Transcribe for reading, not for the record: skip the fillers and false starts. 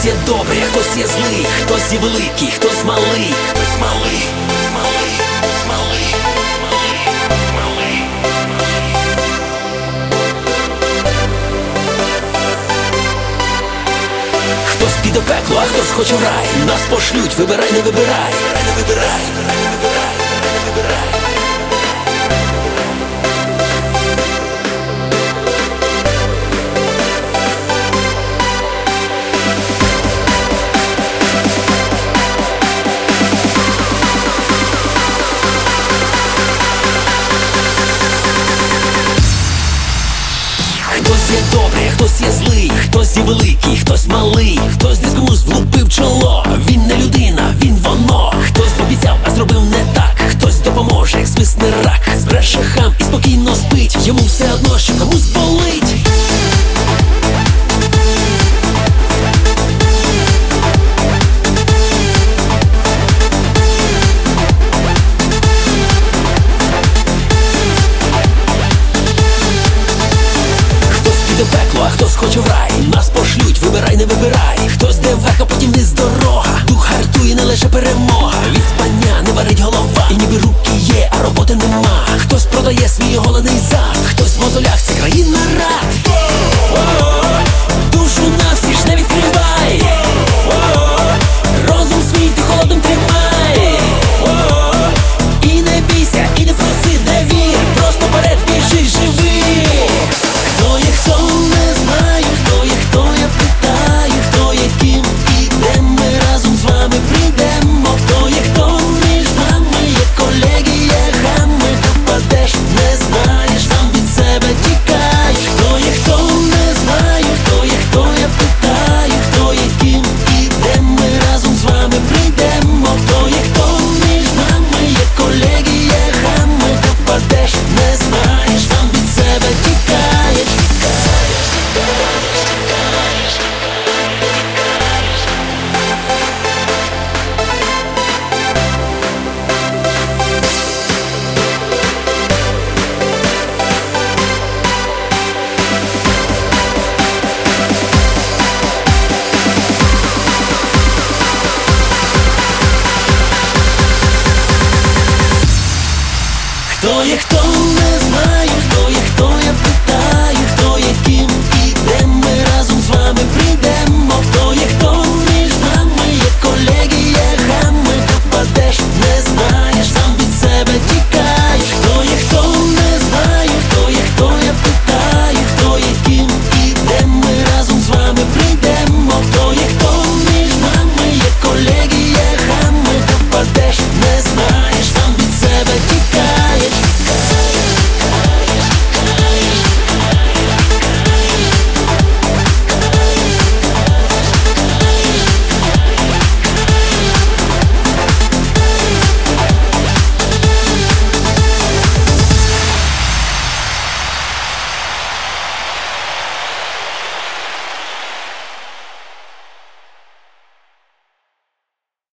є добрий, а хтось є злий, хтось є великий, хтось малий, хтось малий, малий, малий, малий, малий. Хтось піде в пекло, а хтось хоче в рай. Нас пошлють, вибирай, не вибирай. Не вибирай, не вибирай, не вибирай. Хтось є добрий, а хтось є злий, хтось є великий, хтось малий, хтось десь комусь влупив чоло. Він не людина, він воно. Хтось обіцяв, а зробив не так. Хтось допоможе, як звисне рак. Збреше хам і спокійно спить. Йому все одно, що комусь болить. А хтось хоче в рай, нас пошлють, вибирай, не вибирай. Хтось де вверх, а потім вниз дорога. Дух гартує, не лише перемога. Від спання не варить голова. І ніби руки є, а роботи нема. Хтось продає свій голодний зад. Хтось в мозолях, це країна рай.